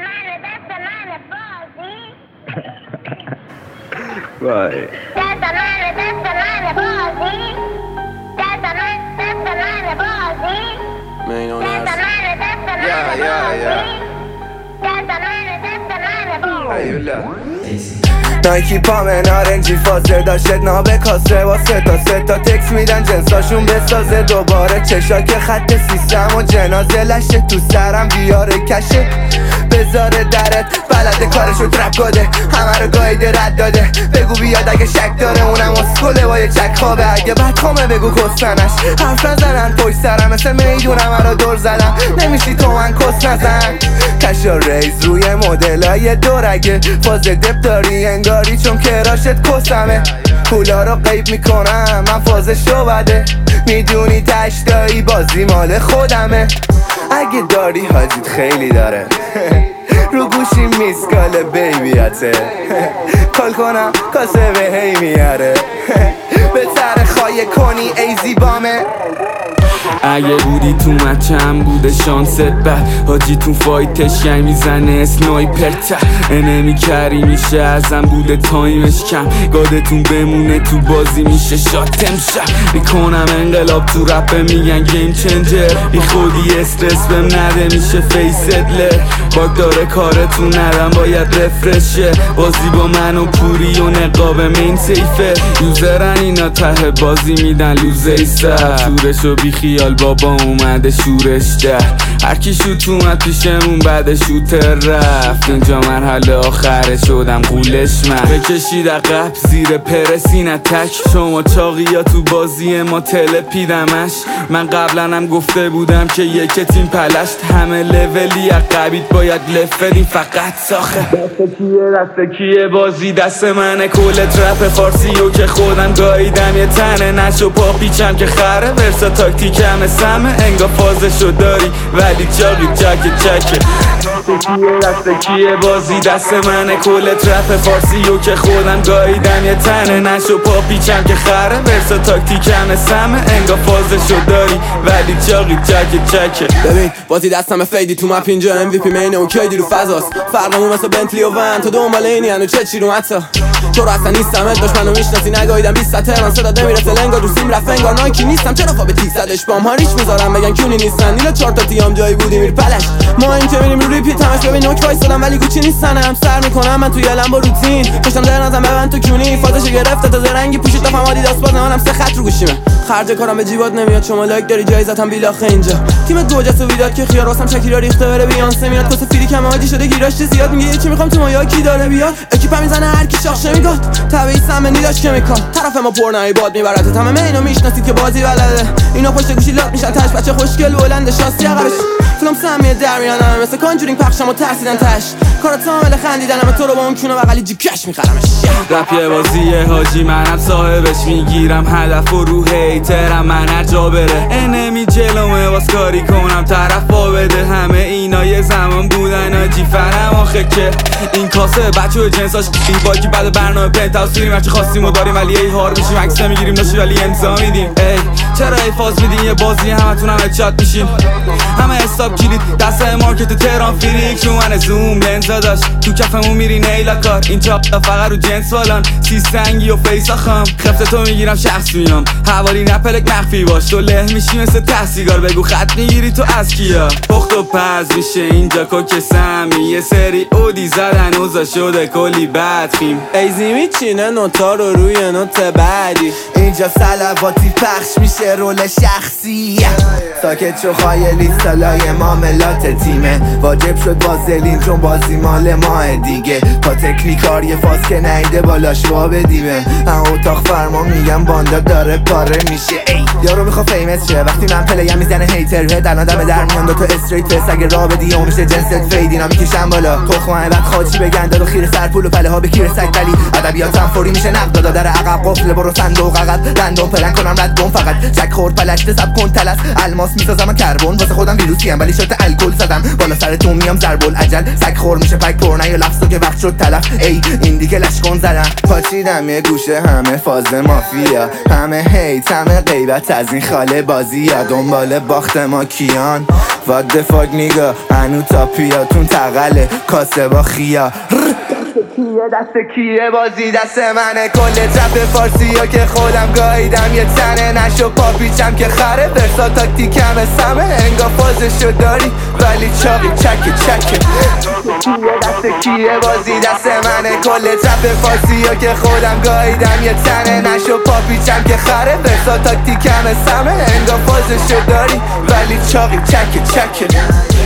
وای نایکی پامه نارنجی فازه داشت نابه کاسه با سه تا تکس میدن جنساشون بسازه دوباره چشاک خط سیستم و جنازه لشه تو سرم بیاره کشه بذاره درت بلده کارشو ترپ کده همه رو گایده رد داده بگو بیاد اگه شک داره اونم اسکله با یه چک خوابه اگه بدخوامه بگو کستنش حرف نزنن پشت سرم مثل میدون همه رو دور زدم نمیشی تو من کس نزن کشا ریز روی مدلای دورگه فاز دب داری انگاری چون کراشت کسمه پولا رو قیب میکنم من فازشو بده میدونی تشتایی بازی مال خودمه اگه داری حاجیت خیلی داره رو گوشی میسکال بیبیاته کال کنم کاسه به هی میاره به سر خواهی کنی ای زیبامه اگه بودی تو مچم بوده شانست بد حاجی تو فایتش ینگ میزنه اسنایپر ته انمی کری میشه ازم بوده تایمش کم گادتون بمونه تو بازی میشه شاتم شب میکنم انقلاب تو رپه میگن گیم چنجر بی خودی استرس بهم نده میشه فیسدلر باگ داره کارتون ندم باید رفرشه بازی با من و پوری و نقاب مین سیفه یوزرن اینا ته بازی میدن لوزه سر شورشو بی خیال بابا اومده شورش در هرکی شوت اومد پیشمون بعد شوتر رفت اینجا مرحله آخره شدم قولش من بکشید عقب زیر پرسی نتک شما چاقی یا تو بازی ما تلپیدمش من قبلا هم گفته بودم که یک تیم پلشت همه لولی عقبید باید لفدیم فقط ساخه دست کیه بازی دست منه کل ترپ فارسی و که خودم گاییدم یه تنه نشو پا پیچم که خره ورسا تاکتیکم سمه انگا فازشو داری ولی چاقی چکه دست کیه بازی دست منه کل ترپ فارسی و که خودم گاییدم یه تنه نشو پا پیچم که خره ورسا تاکتیکم سمه انگا فازشو داری ولی چاقی چکه ببین بازی دستم فیدی تو مپ اینجا MVP مینه و کیدی رو فضاست فرقمون مثل بنتلی و ون تو دنبال اینی هنو چه رو حتی تو رو اصلا نیستم داشت منو میشناسی نگاهیدم 20 تهران صدا نمیرسه لنگا رو سیم رفت انگار نایکی نیستم چرا فا به تیک زدش بام ها ریش میذارم بگن کیونی نیستن اینا 4 تا تیام جایی بودی میر پلش ما این که میریم رو ریپیت همش ببین نوک وایسادم ولی گوچی نیستن هم سر میکنم من توی لمبا روتین پشتم در نظم ببند تو کیونی فازش گرفته تا زرنگی پوشید دفعه مادی دست باز منم 3 خط رو گوشیمه خرج کارم به جیبات نمیاد شما لایک داری جایزتم بیلاخه اینجا تیم گوجس و ویداد که خیار واسم شکیرا ریخته بره بیانسه میاد کاسه فری کم عادی شده گیراش زیاد میگه چی میخوام تو ما یا کی داره بیاد اکیپم میزنه هر کی شاخ میگاد تبعی سمنی داش کمیکال طرف ما پرنایی باد میبرات تمام اینو میشناسید که بازی بلده اینا پشت گوشی لات میشن تاش بچه خوشگل بلند شاسی عقبش فیلم سمیه در میانم مثل کانجورینگ پخشم و ترسیدن تاش کارا تامل خندیدنم تو رو با اون کونه بغلی جیکش میخرمش رپ یه بازیه حاجی منم صاحبش میگیرم هدف و رو هیترم من هر جا بره انمی جلومه واس کاری کنم طرف با بده همه اینا یه زمان بودن آجی فرم آخه که این کاسه بچه و جنساش این باکی بعد برنامه پنتاوس فیلم هرچی خواستیم و داریم ولی ای هار میشیم عکس میگیریم ناشی ولی امضا میدیم ای چرا ای فاز میدین یه بازی همتون هم هدشات میشین همه حساب کلید دست مارکت تهران فریک رو من زوم لنزا داشت تو کفمون میری نیلا کار اینجا فقط رو جنس بالان سی سنگی و فیسا خام خفت تو میگیرم شخص میام حوالی نپلک مخفی باش تو له میشی مثل تحصیگار بگو خط میگیری تو از کیا پخت و پز میشه اینجا کوک سمی یه سری اودی زدن اوزا شده کلی بدخیم ایزی میچینه نوتا رو روی نوت بعدی اینجا سلواتی پخش میشه رول شخصی ساکت شو خایلی سالای معاملات تیمه واجب شد وازلین چون بازی مال ماه دیگه تا تکنیکار یه فاز که نیده بالاش وا بدیمه اتاق فرما میگم باندا داره پاره میشه ای یارو میخوا فیمس شه وقتی من پلیم میزنه هیتر هد الان دم در میان دو تا استریت فست اگه راه بدی اون میشه جنست فیدینا میکشم بالا تخمه بعد خاچی بگن دادو خیر سر پول و پله ها به کیر سگ ولی ادبیاتم فوری میشه نقد دادا در عقب قفل برو صندوق عقد دندون پلن کنم رد بم فقط چک خورد پلشت سب کن تلس الماس میسازم کربن واسه خودم ویروسی ام ولی شات الکل زدم بالا سرتون میام ضرب العجل سگ خور میشه پک پر نه یا لفظو که وقت شد تلف ای این دیگه لشکن زدم پاچیدم یه گوشه همه فاز مافیا همه هیت همه غیبت از این خاله بازی یا دنبال باخت ما کیان وات د فاک نیگا هنو تا پیاتون تقله کاسه با خیا کیه دست کیه بازی دست منه کل ترپ فارسی ها که خودم گاییدم یه تنه نشو پاپیچم که خره برسا تاکتیکم سمه انگا فازشو داری ولی چاقی چکه چکه کیه دست کیه بازی دست منه کل ترپ فارسی ها که خودم گاییدم یه تنه نشو پاپیچم که خره برسا تاکتیکم سمه انگا فازشو داری ولی چاقی چکه چکه